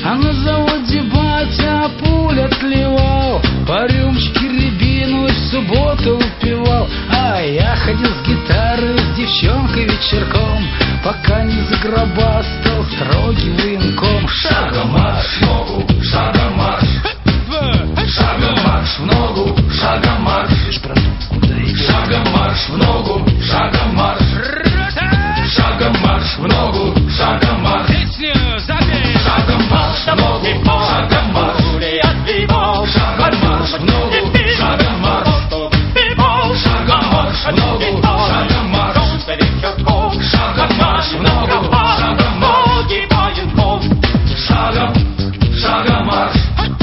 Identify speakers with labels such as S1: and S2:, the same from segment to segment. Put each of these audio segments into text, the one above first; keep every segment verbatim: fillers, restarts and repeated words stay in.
S1: А на заводе батя пуль отливал, по рюмочке рябину в субботу выпивал. А я ходил с гитарой с девчонкой вечерком, пока не загробастал строгий военком. Шагом марш, ногу, шагом марш, шагом марш в ногу, шагом марш, шагом марш в ногу, шагом марш, шагом марш в ногу, шагом марш, шагом марш в ногу, шагом марш, шагом марш в ногу, шагом марш, шагом марш в ногу, шагом марш, шагом марш в ногу, шагом марш, шагом, шагом марш,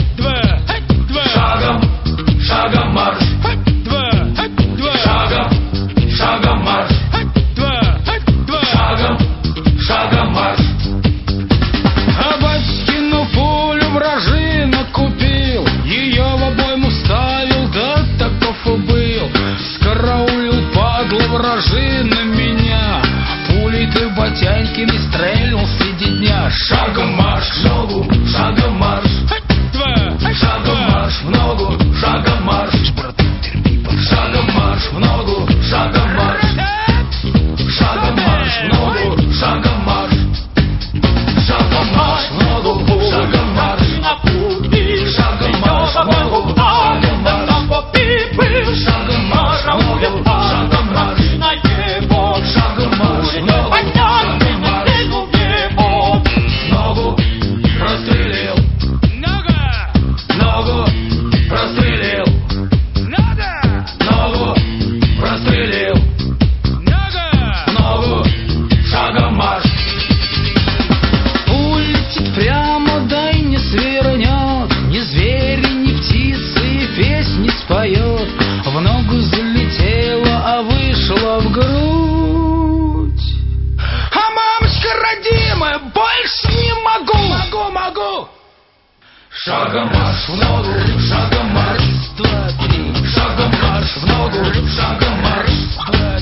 S1: шагом, шагом марш, шагом, шагом марш, шагом, шагом марш. А батькину пулю вражина купил, ее в обойму ставил, да таков и был. Скараулил падла вражина меня, пулей ты батяньками стрельнул среди дня. Шагом марш в ногу, шагом марш, шагом марш в ногу, шагом марш, шагом марш в ногу, шагом марш, шагом марш в ногу, шагом марш, шагом марш в ногу, шагом марш, шагом марш в ногу, шагом марш, шагом марш в ногу, шагом марш, шагом марш в ногу, шагом марш, ногу прострелил, ногу прострелил, ногу прострелил, ногу, шагом марш. Пуль летит прямо, да и не свернет, ни звери, ни птицы и песни споет. В ногу залетела, а вышла в грудь. А мамочка родимая, больше не могу, могу, могу. Шагом марш в ногу, шагом марш, два, три. Шагом марш в ногу, шагом марш, два,